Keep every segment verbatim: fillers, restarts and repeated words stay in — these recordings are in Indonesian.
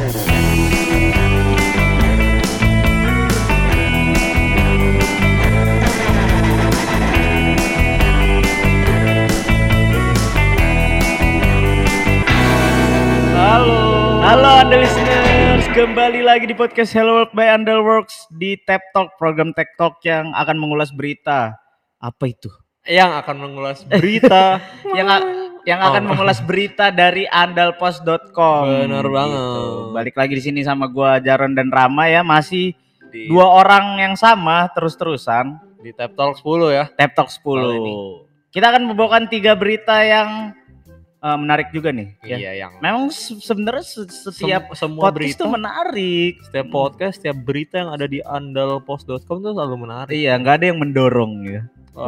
Halo Anda listeners, kembali lagi di podcast Hello World by Underworks di Tap Talk, program Tech Talk yang akan mengulas berita. Apa itu? Yang akan mengulas berita yang a- yang akan oh. mengulas berita dari andalpost dot com. Benar banget. Gitu. Balik lagi di sini sama gua Jaron dan Rama ya, masih di... dua orang yang sama terus-terusan di Tap Talk sepuluh ya. Tap Talk sepuluh. Kita akan membawakan tiga berita yang Uh, menarik juga nih. Iya, ya. yang memang se- sebenarnya setiap Sem- semua podcast berita itu menarik. Setiap podcast, setiap berita yang ada di andalpost dot com itu selalu menarik. Iya, nggak ada yang mendorong ya.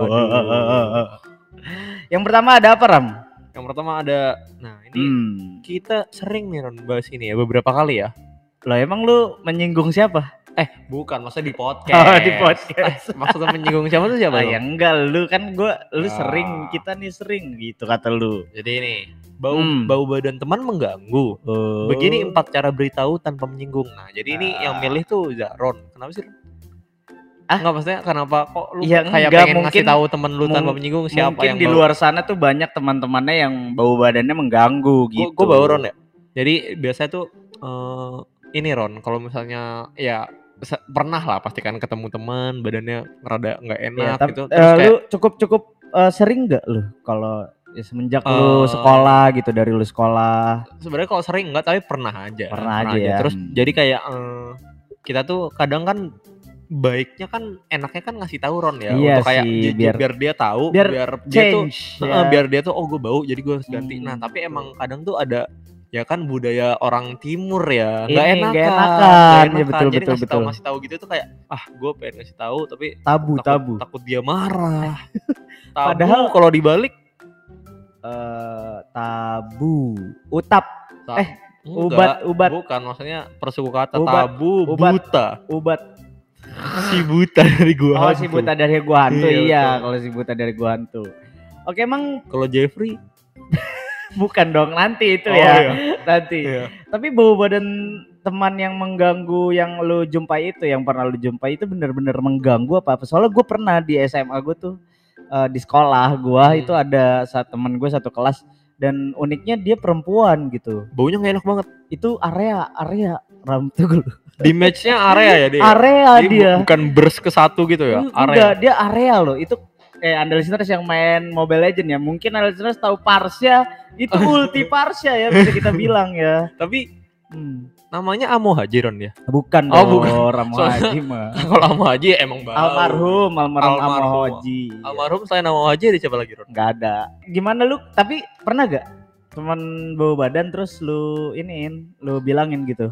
Aduh. Yang pertama ada apa, Ram? Yang pertama ada, nah ini hmm. kita sering nih Ron bahas ini ya beberapa kali ya. Lah emang lu menyinggung siapa? Eh bukan, maksudnya di podcast. Oh di podcast. Eh, maksudnya menyinggung siapa tuh siapa? Ah, ya enggak, lu kan gua, lu ya. sering, kita nih sering gitu kata lu. Jadi nih, bau hmm. bau badan teman mengganggu. Oh. Begini empat cara beritahu tanpa menyinggung. Nah jadi ah. ini yang milih tuh Ron. Kenapa sih? Ah nggak, maksudnya kenapa kok lu ya, kayak enggak, pengen mungkin, ngasih tahu temen lu tanpa menyinggung siapa mungkin yang di bau. Luar sana tuh banyak teman-temannya yang bau badannya mengganggu gitu. Gue bau Ron ya. Jadi biasanya tuh uh, ini Ron, kalau misalnya ya pernah lah pastikan ketemu teman badannya rada nggak enak ya, tapi, gitu. Terus uh, kayak, lu cukup cukup uh, sering nggak lu kalau ya, semenjak uh, lu sekolah gitu dari lu sekolah? Sebenarnya kalau sering nggak, tapi pernah aja. Pernah, pernah aja ya. Terus hmm. jadi kayak uh, kita tuh kadang kan baiknya kan enaknya kan ngasih tahu Ron ya, iya untuk kayak sih, j- biar, biar dia tahu, biar, biar dia tuh ya. uh, biar dia tuh oh gue bau jadi gue harus ganti. Hmm. Nah tapi emang kadang tuh ada ya kan budaya orang timur ya nggak enakan, enakan, gak enakan. Ya, betul, jadi betul, ngasih betul. tahu ngasih tahu gitu tuh kayak ah gue pengen ngasih tahu tapi tabu takut, tabu takut dia marah. Tabu, padahal kalau dibalik uh, tabu utap Ta- eh enggak, ubat ubat bukan, maksudnya persuku kata ubat, tabu ubat, buta ubat si buta dari gua oh hantu. si buta dari gua hantu iya, iya kalau si buta dari gua hantu. Oke, emang kalau Jeffrey bukan dong, nanti itu oh, ya iya. nanti iya. Tapi bau badan teman yang mengganggu yang lu jumpai itu, yang pernah lu jumpai itu benar-benar mengganggu apa apa? Soalnya gue pernah di S M A gue tuh uh, di sekolah gue hmm. itu ada satu teman gue satu kelas dan uniknya dia perempuan gitu. Baunya nggak enak banget. Itu area area ram tuh di matchnya area ya dia. Area Jadi dia. Bukan burst ke satu gitu ya. Enggak, area. dia area loh. Itu eh Anda listeners yang main Mobile Legends ya, mungkin Anda listeners tahu Parsya, itu ulti Parsya ya bisa kita bilang ya. Tapi hmm. namanya Amo Haji Ron ya? Bukan oh, dong, bukan. Amo Haji mah. Kalau Amo Haji emang bau. Almarhum, almarhum Amo Haji. Almarhum selain Amo Haji ada siapa lagi Ron? Gak ada. Gimana lu? Tapi pernah gak teman bau badan terus lu iniin, lu bilangin gitu?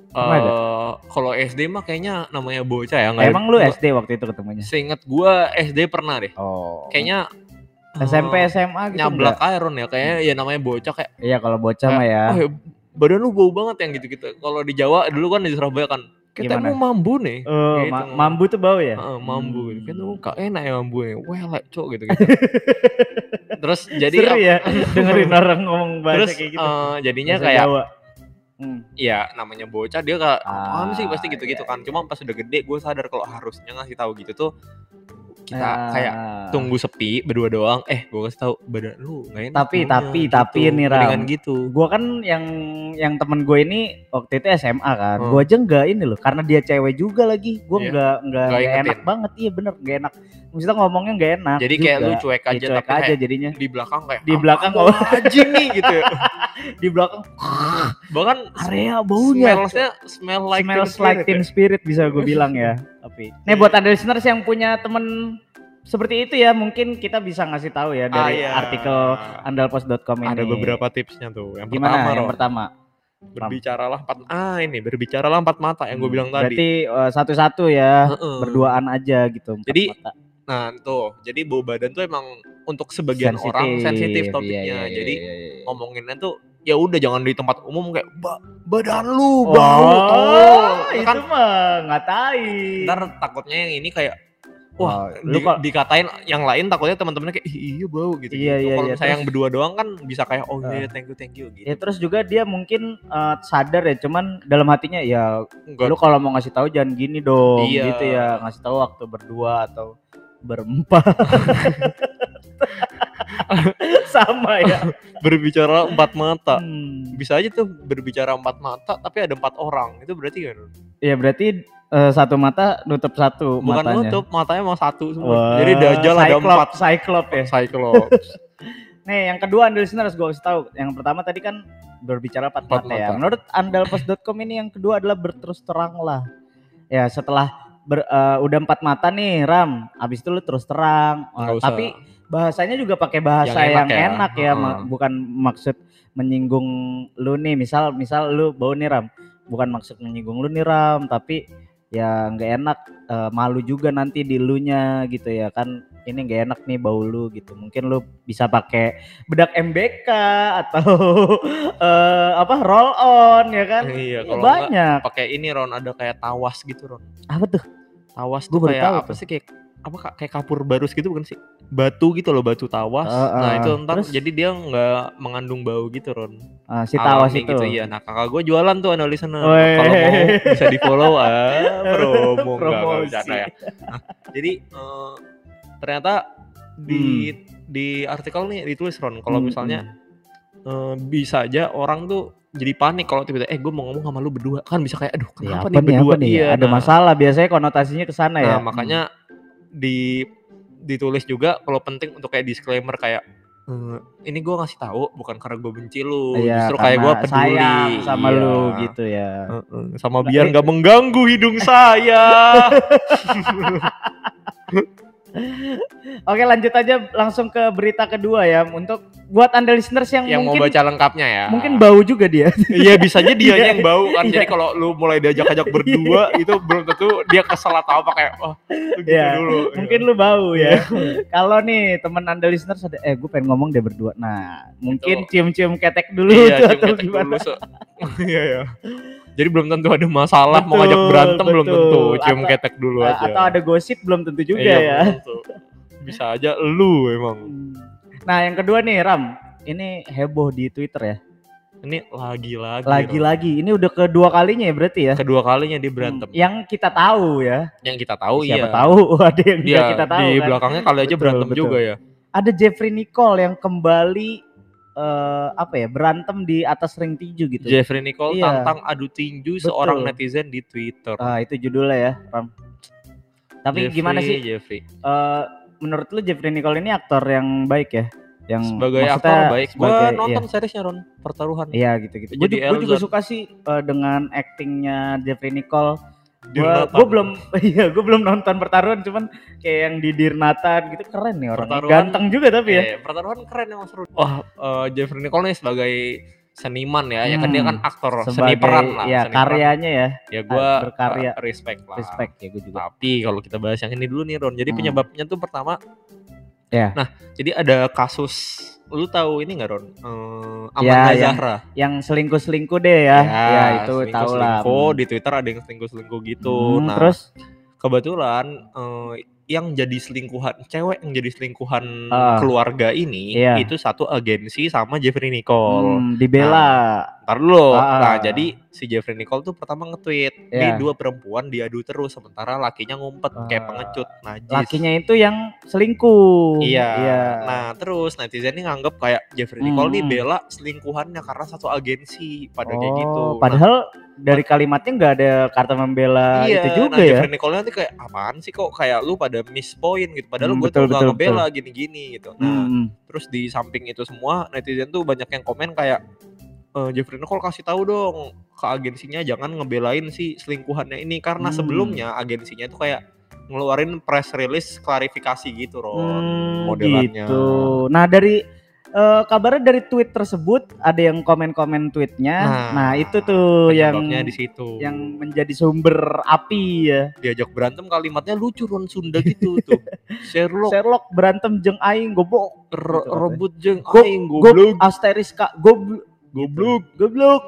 Uh, kalau S D mah kayaknya namanya bocah ya. Gak emang lu S D waktu itu ketemunya? Seinget gua S D pernah deh. Oh. Kayaknya S M P S M A gitu. Nyablak Iron ya kayaknya ya namanya bocah kayak. Iya kalau bocah mah ya. Oh, badan lu bau banget yang gitu-gitu. Kalau di Jawa dulu kan di Surabaya kan kita mau mambu nih. Oh, gitu. ma- mambu tuh bau ya? Uh, mambu. Hmm. Kan tuh gak enak ya mambu nih. Welek cok gitu-gitu. Terus jadi seru ya dengerin orang ngomong bahasa terus, kayak gitu. Uh, jadinya bahasa kayak Jawa. Hmm. Ya namanya bocah dia gak apaan ah, sih pasti gitu-gitu iya, kan. Cuma pas udah gede gue sadar kalau harusnya ngasih tahu gitu tuh kita ah. kayak tunggu sepi berdua doang. Eh gue kasih tahu badan lu nggak enak. Tapi punya, tapi gitu. tapi nih Ram. Gitu. Gue kan yang yang temen gue ini waktu itu S M A kan. Hmm. Gue aja nggak ini loh karena dia cewek juga lagi. Gue nggak yeah. nggak enak banget. Iya bener nggak enak. Maksudnya ngomongnya nggak enak. Jadi kayak lu cuek aja, ya, cuek tapi aja jadinya. Di belakang kayak di belakang oh aja nih gitu. Ya. Di belakang bahkan area baunya smell-nya smell like smells like teen spirit bisa gue bilang ya. Tapi nih buat Anda listeners yang punya temen seperti itu ya, mungkin kita bisa ngasih tahu ya dari ah, iya. artikel andalpost dot com ini. Ada beberapa tipsnya tuh. Yang gimana pertama, yang pertama berbicaralah empat ah ini berbicaralah empat mata yang gue bilang tadi. Berarti uh, satu-satu ya, uh-uh. berduaan aja gitu. Jadi mata. Nah tuh, jadi bau badan tuh emang untuk sebagian sensitif, orang sensitif topiknya. Iya, iya, jadi iya, iya. ngomonginnya tuh ya udah jangan di tempat umum kayak ba- badan lu bau. Oh, oh itu kan, mah ngatain. Ntar takutnya yang ini kayak wah, di, kok, dikatain yang lain takutnya teman-temannya kayak iya bau gitu. Iya, gitu. iya, Kalau iya, misalnya terus, yang berdua doang kan bisa kayak oh iya uh, thank you thank you gitu. Ya terus juga dia mungkin uh, sadar ya, cuman dalam hatinya ya Enggak. Lu kalau mau ngasih tahu jangan gini dong, iya. Gitu ya, ngasih tahu waktu berdua atau berempat. Sama ya. Berbicara empat mata. Hmm. Bisa aja tuh berbicara empat mata tapi ada empat orang. Itu berarti kan? Iya berarti uh, satu mata nutup satu. Bukan matanya. nutup, matanya mau satu semua. Wah, jadi Dajjal ada empat. Cyclops ya. Cyclops. Nih yang kedua anda listeners gue kasih tahu. Yang pertama tadi kan berbicara empat mata, mata ya. Menurut andalpos dot com ini yang kedua adalah berterus terang lah. Ya setelah ber, uh, udah empat mata nih Ram, abis itu lu terus terang. Uh, tapi bahasanya juga pakai bahasa yang enak yang ya, enak ya. Uh-huh. Bukan maksud menyinggung lu nih. Misal misal lu bau nih Ram, bukan maksud menyinggung lu nih Ram, tapi ya nggak enak, uh, malu juga nanti di lunya gitu ya kan. Ini nggak enak nih bau lu gitu. Mungkin lu bisa pakai bedak M B K atau uh, apa roll on ya kan. Iya, ya, banyak. Pakai ini Ron, ada kayak tawas gitu Ron. Apa tuh? Tawas tuh kayak apa tuh. sih kayak apa kayak kapur barus gitu bukan sih? Batu gitu loh, batu tawas. Uh, uh, nah itu ntar terus? Jadi dia nggak mengandung bau gitu Ron. Uh, si tawas itu. Gitu ya. Nah kakak gue jualan tuh analisa. Kalau mau bisa di follow ah promo nggak bercanda ya. Nah, jadi uh, ternyata di hmm. di artikel nih ditulis Ron kalau hmm. misalnya uh, bisa aja orang tuh jadi panik kalau tiba-tiba eh gue mau ngomong sama lu berdua kan bisa kayak aduh kenapa ya, nih berdua nih, iya ada nah, masalah biasanya konotasinya ke sana ya. Nah makanya hmm. di ditulis juga kalau penting untuk kayak disclaimer kayak Uh, ini gue ngasih tahu bukan karena gue benci lu, ya, justru kayak gue peduli sayang sama iya. lu gitu ya. Uh, uh, sama biar nggak mengganggu hidung saya. Oke lanjut aja langsung ke berita kedua ya. Untuk buat anda listeners yang, yang mungkin mau baca lengkapnya ya. Mungkin bau juga dia. Iya bisa aja dianya yang bau kan. Jadi kalau lu mulai diajak-ajak berdua itu belum tentu dia kesel atau apa kayak oh gitu ya, dulu. Mungkin lu bau ya. Kalau nih teman anda listeners ada eh gue pengen ngomong dia berdua. Nah mungkin itu. cium-cium ketek dulu iya, tuh, atau ketek gimana. Dulu, so. Iya ya. Jadi belum tentu ada masalah, betul, mau ngajak berantem betul. belum tentu, cium atau, ketek dulu aja. Atau ada gosip belum tentu juga iya, ya. Tentu. Bisa aja lu emang. Nah yang kedua nih Ram, ini heboh di Twitter ya. Ini lagi-lagi. Lagi-lagi, ini udah kedua kalinya ya berarti ya. Kedua kalinya dia berantem. Hmm, yang kita tahu ya. Yang kita tahu Siapa iya. Siapa tahu ada yang dia, kita tahu di kan. belakangnya kali aja betul, berantem betul. juga ya. Ada Jeffrey Nicole yang kembali Uh, apa ya berantem di atas ring tinju gitu. Jeffrey Nicole iya. tantang adu tinju betul. Seorang netizen di Twitter. Ah itu judulnya ya, Ram. Tapi Jeffrey, gimana sih? Jeffrey. Uh, menurut lu Jeffrey Nicole ini aktor yang baik ya? Yang sebagai aktor baik. Gua nonton iya. seriesnya Ron, Pertaruhan. Iya gitu-gitu. Gue juga suka sih uh, dengan actingnya Jeffrey Nicole. Gue belum, iya gue belum nonton Pertaruhan, cuman kayak yang di Dirnatan gitu keren nih orangnya, ganteng juga tapi ya. Eh, Pertaruhan keren emang seru. Wah, uh, Jeffrey Nicole nih sebagai seniman ya, hmm, ya kan dia kan aktor sebagai, seni peran lah. Ya seni karyanya peran. ya. Ya gue berkarya, uh, respect lah. Respect ya gue juga. Tapi kalau kita bahas yang ini dulu nih Ron, jadi hmm. penyebabnya tuh pertama. Ya. Nah, jadi ada kasus. Lu tahu ini nggak Ron? Uh, Amanda ya, Zahra. Yang, yang selingkuh-selingkuh deh ya. Ya, ya itu tahu lah. Di Twitter ada yang selingkuh-selingkuh gitu. Hmm, nah, terus kebetulan uh, yang jadi selingkuhan, cewek yang jadi selingkuhan uh, keluarga ini iya. itu satu agensi sama Jeffrey Nicole. Hmm, dibela. Nah, ntar dulu. Uh, nah, jadi si Jeffrey Nicole tuh pertama nge-tweet, yeah. nih dua perempuan diadu terus sementara lakinya ngumpet uh, kayak pengecut, najis. Lakinya itu yang selingkuh. Iya. iya. Nah, terus netizen ini nganggep kayak Jeffrey Nicole hmm. nih bela selingkuhannya karena satu agensi pada oh, kayak gitu. Padahal nah, dari kalimatnya nggak ada kata membela iya, itu juga nah, ya. Jeffrey Nicole nanti kayak apaan sih kok kayak lu pada miss point gitu. Padahal hmm, gue tuh gak ngebela gini-gini gitu. Nah hmm. terus di samping itu semua netizen tuh banyak yang komen kayak e, Jeffrey Nicole kasih tahu dong ke agensinya jangan ngebelain si selingkuhannya ini. Karena hmm. sebelumnya agensinya tuh kayak ngeluarin press release klarifikasi gitu Ron hmm, modelannya gitu. Nah dari Uh, kabarnya dari tweet tersebut ada yang komen-komen tweetnya. Nah, nah itu tuh yang di situ. Yang menjadi sumber api ya. Diajak berantem kalimatnya lucu Ron Sunda gitu tuh. Sherlock. Sherlock berantem jeung aing goblok. Re- rebut jeung aing goblok. Asteriska goblok. Goblok. Goblok.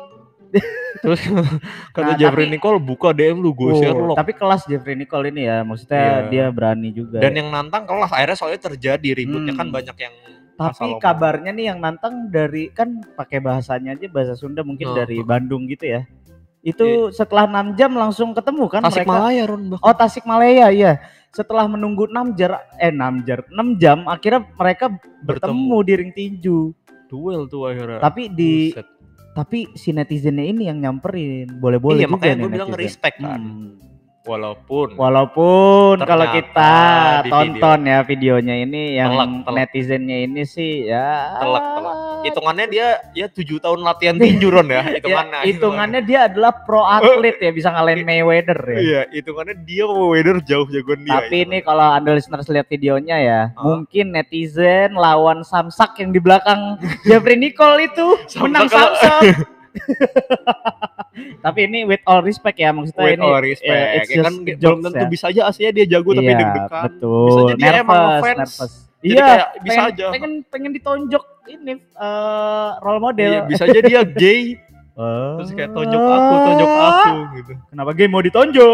Terus kata nah, Jeffrey tapi, Nicole buka D M lu gue oh, Sherlock. Tapi kelas Jeffrey Nicole ini ya, maksudnya yeah. dia berani juga. Dan ya. yang nantang kelas akhirnya soalnya terjadi ributnya hmm. kan banyak yang. Tapi kabarnya nih yang nantang dari kan pakai bahasanya aja bahasa Sunda mungkin oh. dari Bandung gitu ya. Itu yeah. setelah enam jam langsung ketemu kan Tasik mereka. Malaya Ron. Bahkan. Oh Tasik Malaya iya. Setelah menunggu enam jam eh enam jam enam jam akhirnya mereka bertemu, bertemu di ring tinju. Duel tuh akhirnya. Tapi di Buset. Tapi si netizennya ini yang nyamperin, boleh-boleh iya, juga makanya gue bilang respect kan. Hmm. Walaupun Walaupun kalau kita tonton video. ya videonya ini yang telak, telak. netizennya ini sih ya telak telak. Hitungannya dia ya tujuh tahun latihan tinju Ron ya hitungannya. ya, hitungannya dia adalah pro atlet ya bisa ngalahin Mayweather ya. Iya, hitungannya dia Mayweather jauh jagoan dia. Tapi ini kalau Anda listeners lihat videonya ya, huh? mungkin netizen lawan Samsak yang di belakang Jeffrey Nicole itu menang Samsak. Tapi ini with all respect ya maksudnya with ini all respect. Ya, ya kan belum tentu ya. Bisa aja aslinya dia jago tapi iya, deg-degan. Betul. Bisa jadi nervous, emang ngefans. Nervous. Jadi iya, kayak bisa pengen, aja. Pengen pengen ditonjok ini uh, role model. Iya, bisa aja dia gay. Oh. Terus kayak tonjok aku, tonjok aku gitu. Kenapa gay mau ditonjok?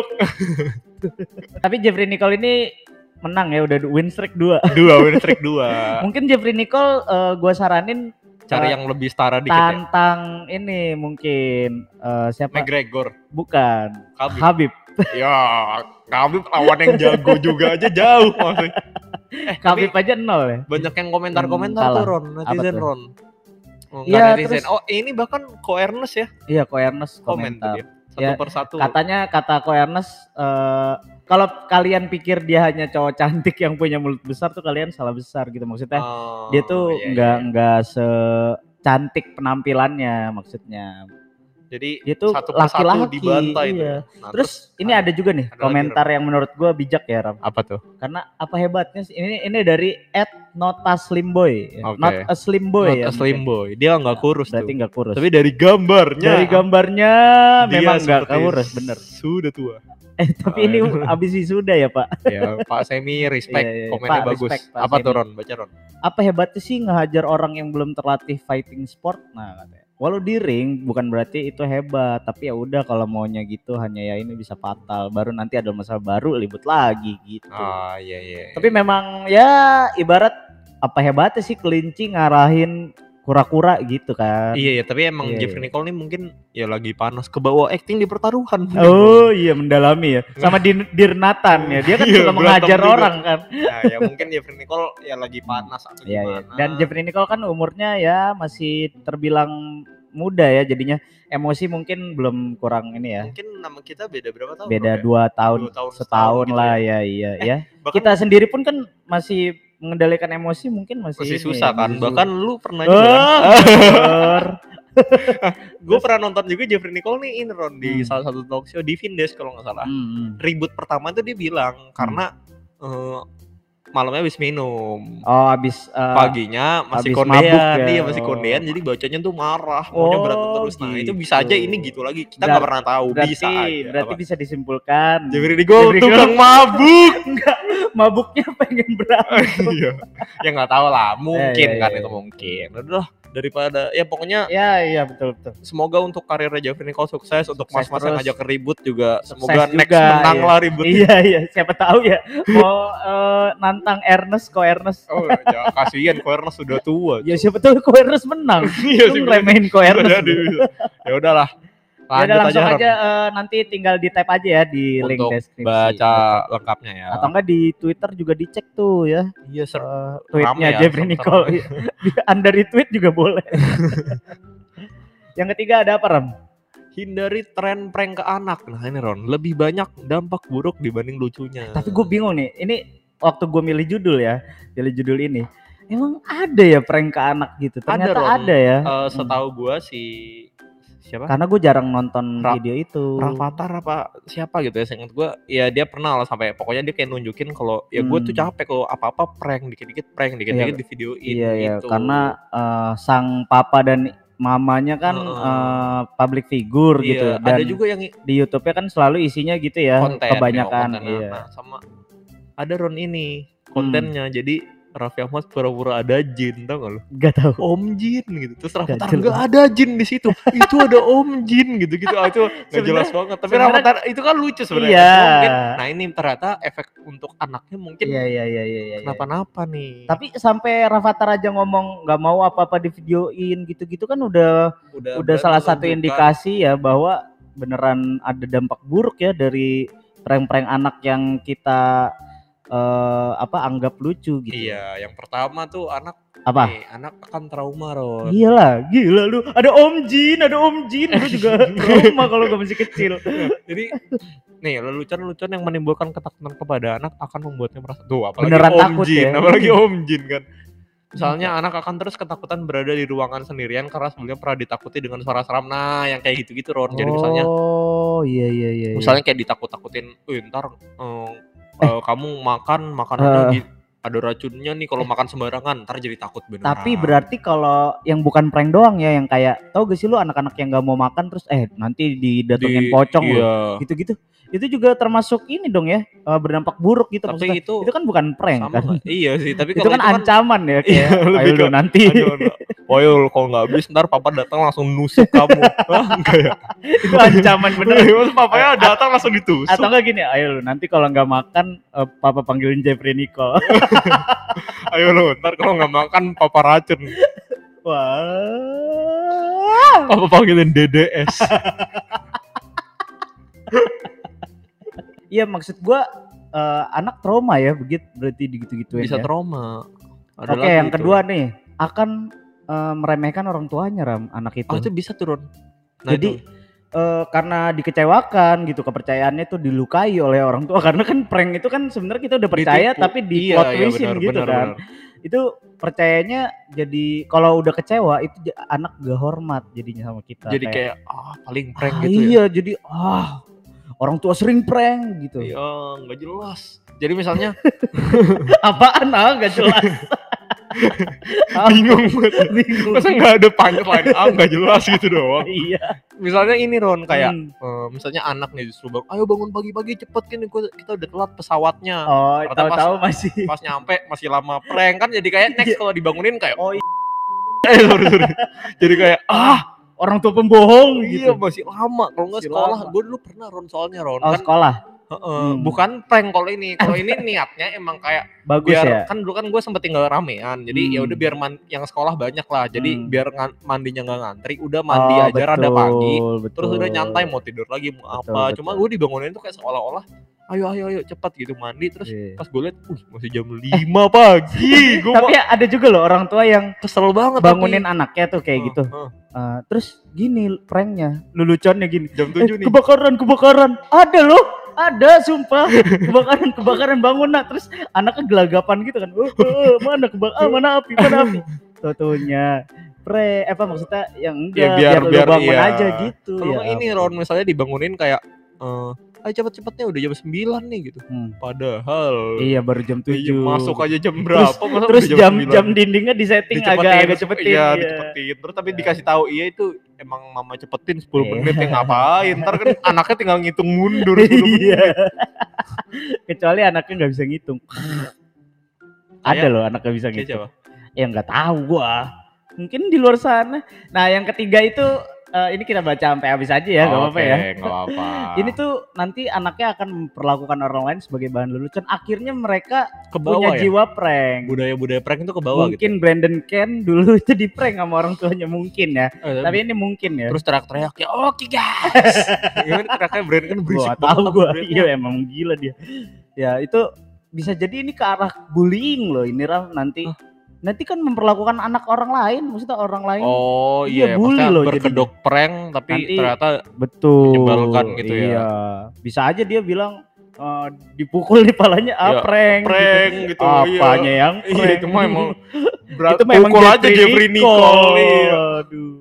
Tapi Jeffrey Nicole ini menang ya udah win streak dua. Dua win streak dua. Mungkin Jeffrey Nicole uh, gua saranin cari uh, yang lebih setara dikit tantang ya? Ini mungkin uh, siapa? McGregor. Bukan. Khabib. Khabib. Ya, Khabib lawan yang jago juga aja jauh maksudnya. Eh, Khabib aja nol ya. Banyak yang komentar-komentar hmm, tuh Ron, netizen Ron. Oh, ya, netizen. terus, oh, ini bahkan Ko Ernest ya? Iya, Ko Ernest Komen komentar. satu ya, persatu. Katanya kata Ko Ernest uh, kalau kalian pikir dia hanya cowok cantik yang punya mulut besar tuh kalian salah besar gitu maksudnya. Oh, dia tuh iya, nggak iya. nggak secantik penampilannya maksudnya. Jadi dia tuh satu laki-laki dibantai iya. Nah, terus, terus ini ada juga nih ada komentar yang menurut gue bijak ya Ram. Apa tuh? Karena apa hebatnya sih ini ini dari at not a slim boy, okay. not a slim boy not ya. a slim boy. Dia nggak kurus nah, berarti tuh. nggak kurus. Tapi dari gambarnya. Dari gambarnya memang nggak kurus bener. Sudah tua. Eh tapi oh, ini ya. Abis wisuda ya Pak. Ya Pak Semi respect yeah, yeah, komennya Pak, bagus. Respect, apa tuh Ron? Baca Ron. Apa hebatnya sih ngehajar orang yang belum terlatih fighting sport? Nah katanya. Walau di ring bukan berarti itu hebat, tapi ya udah kalau maunya gitu hanya ya ini bisa fatal. Baru nanti ada masalah baru ribut lagi gitu. Oh iya iya. Tapi memang ya ibarat apa hebatnya sih kelinci ngarahin kura-kura gitu kan. Iya ya, tapi emang iya, Jeffrey iya. Nicole nih mungkin ya lagi panas ke bawah acting di pertaruhan. Oh iya mendalami ya. Sama di Dirnatan ya. Dia kan iya, suka mengajar juga. Orang kan. Nah, ya mungkin Jeffrey Nicole ya lagi panas atau iya, gimana. Iya. Dan Jeffrey Nicole kan umurnya ya masih terbilang muda ya jadinya emosi mungkin belum kurang ini ya. Mungkin nama kita beda berapa tahun? Beda dua tahun, tahun setahun, setahun gitu lah ya, ya iya eh, ya. Bahkan, kita sendiri pun kan masih mengendalikan emosi mungkin masih, masih ini, susah ya, kan. masih bahkan susah. Lu pernah juga. Oh, gue pernah nonton juga Jeffrey Nicole nih in Ron di hmm. salah satu talk show di Vindes kalau nggak salah. Hmm. Ribut pertama itu dia bilang hmm. karena uh, malamnya habis minum. Oh, habis uh, paginya masih kondean. Ya. Dia masih kondean jadi bacanya tuh marah, maunya oh, berantem terus. Nah, gitu. Itu bisa aja ini gitu lagi. Kita nggak pernah tahu. Berarti, bisa aja. Berarti apa? Bisa disimpulkan. Jeffrey Nicole tukang mabuk. Enggak, mabuknya pengen berantem. Iya. Ya nggak tahu lah, mungkin ya, ya, kan ya, itu ya. mungkin. Udah daripada ya pokoknya ya iya betul betul. Semoga untuk karirnya Jeffrey Nicole sukses, untuk sukses mas-mas yang ngajak ribut juga sukses semoga juga, next menang iya. lah ribut. Iya iya siapa tahu ya mau uh, nantang Ernest Ko Ernest. Oh ya kasihan Ko Ernest sudah tua. Ya siapa tahu Ko Ernest menang. Iya sih remehin Ko Ernest. Ya udahlah. Ya langsung aja, aja uh, nanti tinggal di type aja ya di untuk link deskripsi. Baca lengkapnya ya. Atau enggak di Twitter juga dicek tuh ya. Iya ser. Uh, tweetnya ya, Jeffrey Nicole. Anda retweet juga boleh. Yang ketiga ada apa Ram? Hindari tren prank ke anak. Nah ini Ron, lebih banyak dampak buruk dibanding lucunya. Tapi gue bingung nih, ini waktu gue milih judul ya, milih judul ini. Emang ada ya prank ke anak gitu? Ternyata ada, Ron. ada ya. Uh, setahu gue si siapa? Karena gue jarang nonton Ra- video itu. Rafathar apa siapa gitu ya, seingat gue. Ya dia pernah lah sampai pokoknya dia kayak nunjukin kalau ya gue hmm. tuh capek kalau apa-apa prank, dikit-dikit prank, dikit-dikit iya, di videoin iya, gitu. Iya, karena uh, sang papa dan mamanya kan uh, uh, public figure iya, gitu. Dan ada juga yang di YouTube-nya kan selalu isinya gitu ya, konten, kebanyakan. Ya, iya. Nah, sama ada Ron ini kontennya. Hmm. Jadi Raffi Ahmad pura-pura ada jin, tau gak lu? Gak tahu. Om Jin gitu. Terus Rafathar enggak ada jin di situ. Itu ada Om Jin gitu-gitu. Ah, itu enggak jelas banget. Tapi Rafathar itu kan lucu sebenarnya. Iya. Mungkin, nah ini ternyata efek untuk anaknya mungkin. Iya iya iya iya iya. Kenapa-napa nih. Tapi sampai Rafathar aja ngomong enggak mau apa-apa di videoin gitu-gitu kan udah udah, udah salah satu indikasi ya bahwa beneran ada dampak buruk ya dari prank-prank anak yang kita Uh, apa anggap lucu gitu. Iya, yang pertama tuh anak apa? Nih, anak akan trauma, Ron. Gila, gila lu. Ada Om Jin, ada Om Jin. Lu juga trauma kalau gak masih kecil. Jadi nih, lelucon-lelucon yang menimbulkan ketakutan kepada anak akan membuatnya merasa tuh apalagi beneran Om takut Jin, ya. apalagi Om Jin kan. Misalnya anak akan terus ketakutan berada di ruangan sendirian karena sebelumnya pernah ditakuti dengan suara seram. Nah, yang kayak gitu-gitu, Ron. Jadi misalnya Oh, iya iya iya. Misalnya kayak ditakut-takutin, "Eh, ntar um, Uh, kamu makan makanannya uh, ada racunnya nih kalau makan sembarangan, ntar jadi takut beneran." Tapi berarti kalau yang bukan prank doang ya, yang kayak tau gak sih lu anak-anak yang gak mau makan terus eh nanti didatengin di, pocong iya. Loh, gitu-gitu. Itu juga termasuk ini dong ya, uh, berdampak buruk gitu. Tapi maksudnya. itu itu kan bukan prank kan? Iya sih, tapi itu kan itu ancaman kan, ya kayak ayo lu nanti. Ayo kalau nggak habis ntar papa datang langsung nusuk kamu. Hah, enggak ya? Itu ancaman bener. Terus papanya datang langsung ditusuk. Atau enggak gini, ayo lu nanti kalau nggak makan uh, papa panggilin Jeffrey Nicole. Ayo lu ntar kalau nggak makan papa racun. Wah. Papa panggilin D D S. Iya maksud gua uh, anak trauma ya begitu berarti digitu-gituin. Bisa ya. Trauma. Oke okay, yang itu. Kedua nih akan uh, meremehkan orang tuanya Ram anak itu. Oh itu bisa turun. Nah, jadi uh, karena dikecewakan gitu kepercayaannya tuh dilukai oleh orang tua karena kan prank itu kan sebenarnya kita udah percaya ditipu. Tapi di plot iya, twistin iya, gitu benar, kan. Benar. Itu percayanya jadi kalau udah kecewa itu anak gak hormat jadinya sama kita. Jadi kayak, kayak ah paling prank ah, gitu iya, ya. Iya jadi ah orang tua sering prank gitu. Iya nggak jelas. Jadi misalnya apaan ah nggak jelas. Bingung banget. Bingung. Masa nggak ada punchline ah nggak jelas gitu doang. Iya. Misalnya ini Ron kayak hmm. uh, misalnya anak nih justru bangun, ayo bangun pagi-pagi cepet kan kita udah telat pesawatnya. Oh tahu-tahu masih pas nyampe masih lama prank kan jadi kayak next kalau dibangunin kayak oh iya. eh sorry sorry. Jadi kayak ah orang tua pembohong gitu. Iya masih lama kalau nggak sekolah. Gue dulu pernah Ron soalnya Ron. Oh kan, sekolah. Uh, hmm. Bukan prank kalau ini. Kalau ini niatnya emang kayak bagus biar, ya. Kan dulu kan gue sempet tinggal ramean. Jadi hmm. ya udah biar man, yang sekolah banyak lah. Jadi hmm. biar ngan, mandinya nggak ngantri. Udah mandi oh, aja betul, rada pagi. Betul. Terus udah nyantai mau tidur lagi mau betul, apa. Betul. Cuma gue dibangunin tuh kayak seolah-olah ayo ayo ayo cepat gitu mandi terus yeah. Pas gue liat, uh masih jam lima pagi. Gua tapi ma- ada juga loh orang tua yang kesel banget bangunin tapi. Anaknya tuh kayak uh, gitu. Uh. Uh, terus gini pranknya, leluconnya gini. Jam tujuh eh, nih. Kebakaran kebakaran. Ada loh, ada sumpah kebakaran kebakaran bangun nak terus anaknya gelagapan gitu kan. Oh, oh, mana kebakaran, ah, mana api, mana api. Totonya pre apa maksudnya yang enggak ya, biar, biar, biar bangun iya. Aja gitu. Kalau ya, ini Ron misalnya dibangunin kayak. Uh, ayo cepet-cepetnya udah jam sembilan nih gitu. Hmm. Padahal iya baru jam tujuh. Masuk aja jam berapa? Terus, terus jam jam, jam dindingnya disetting agak agak cepetin. Iya, dicepetin. Terus tapi dikasih tahu iya itu emang mama cepetin sepuluh menit ya ngapain? Ntar kan anaknya tinggal ngitung mundur sepuluh menit. Kecuali anaknya enggak bisa ngitung. Ada loh anaknya bisa ngitung. Ya enggak tahu gua. Mungkin di luar sana. Nah, yang ketiga itu Uh, ini kita baca sampai habis aja ya, nggak oh, apa-apa okay, ya. Nggak apa-apa. Ini tuh nanti anaknya akan memperlakukan orang lain sebagai bahan lelucon. Akhirnya mereka kebawa punya ya? Jiwa prank. Budaya-budaya prank itu ke bawah gitu. Mungkin Brandon Ken dulu itu di prank sama orang tuanya mungkin ya. Eh, tapi ini mungkin ya. Terus teriak-teriak ya oke okay, guys. Gimana teriaknya Brandon kan berisik banget. Tahu gue. Iya emang gila dia. Ya itu bisa jadi ini ke arah bullying loh ini Ram nanti. Huh? Nanti kan memperlakukan anak orang lain, maksudnya orang lain. Oh iya, bully loh berkedok jadinya. Prank tapi nanti, ternyata betul menyebalkan gitu iya. Ya. Bisa aja dia bilang uh, dipukul di palanya ah ya, prank, prank gitu. gitu. Apanya iya. Yang prank? Iya, itu mah emang berat. Itu memang pukul aja Jeffrey Nicole. Iya. Aduh.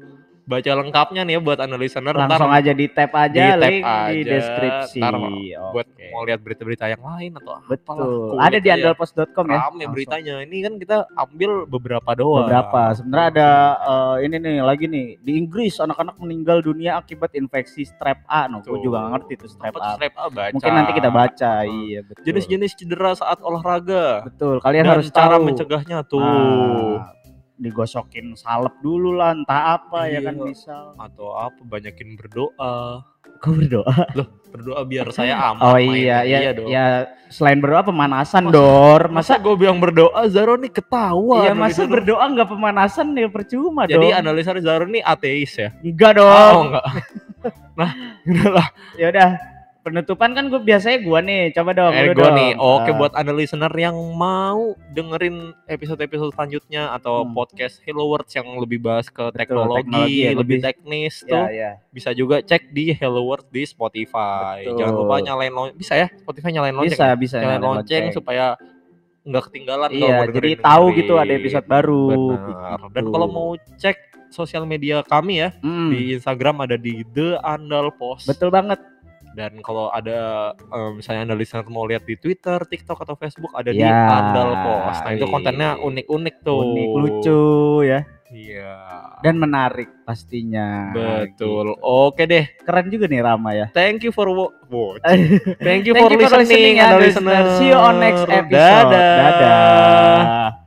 baca lengkapnya nih ya buat anda listener. Langsung ntar aja di tab aja di tab link aja, di deskripsi. Ntar Oke. buat mau lihat berita-berita yang lain atau betul. apalah. Ada di andalpost dot com ya. Rame beritanya. Ini kan kita ambil beberapa doang. Beberapa. Sebenarnya ada uh, ini nih lagi nih di Inggris anak-anak meninggal dunia akibat infeksi strep A. No, gue juga gak ngerti tuh strep A. Strep A baca. Mungkin nanti kita baca. Hmm. Iya betul. Jenis-jenis cedera saat olahraga. Betul. Kalian dan harus cara tahu. mencegahnya tuh. Ah, digosokin salep dulu lah entah apa iya. Ya kan misal atau apa banyakin berdoa. Kok berdoa? Loh, berdoa biar saya aman. Oh iya, ya, iya dong. Ya selain berdoa pemanasan, masa, Dor. Masa, masa gue bilang berdoa Zaro nih ketawa. Iya, masa gitu berdoa enggak pemanasan ya percuma. Jadi dong. Jadi analisa Zaro nih ateis ya? Enggak dong. Oh, enggak. Nah, udahlah. Ya udah. Penutupan kan gue biasanya gue nih, coba dong. Eh gue nih, oke uh. buat anda listener yang mau dengerin episode-episode selanjutnya atau hmm. podcast Hello Words yang lebih bahas ke Betul, teknologi, teknologi ya, lebih teknis ya, tuh, ya. Bisa juga cek di Hello Words di Spotify. Betul. Jangan lupa nyalain lonceng, bisa ya Spotify nyalain lonceng. Bisa, bisa. Nyalain lonceng supaya nggak ketinggalan. Iya, jadi tahu gitu ada episode baru. Benar. Dan kalau mau cek sosial media kami ya hmm. di Instagram ada di The Andalpost. Betul banget. Dan kalau ada um, misalnya anda listener mau lihat di Twitter, TikTok atau Facebook ada ya, di Andalpost. Nah itu kontennya unik-unik tuh. Unik, lucu ya. Iya. Dan menarik pastinya. Betul. Gitu. Oke deh. Keren juga nih Rama ya. Thank you for watching. Thank you Thank for you listening, for listening ya, listener. See you on next episode. Dadah. Dadah.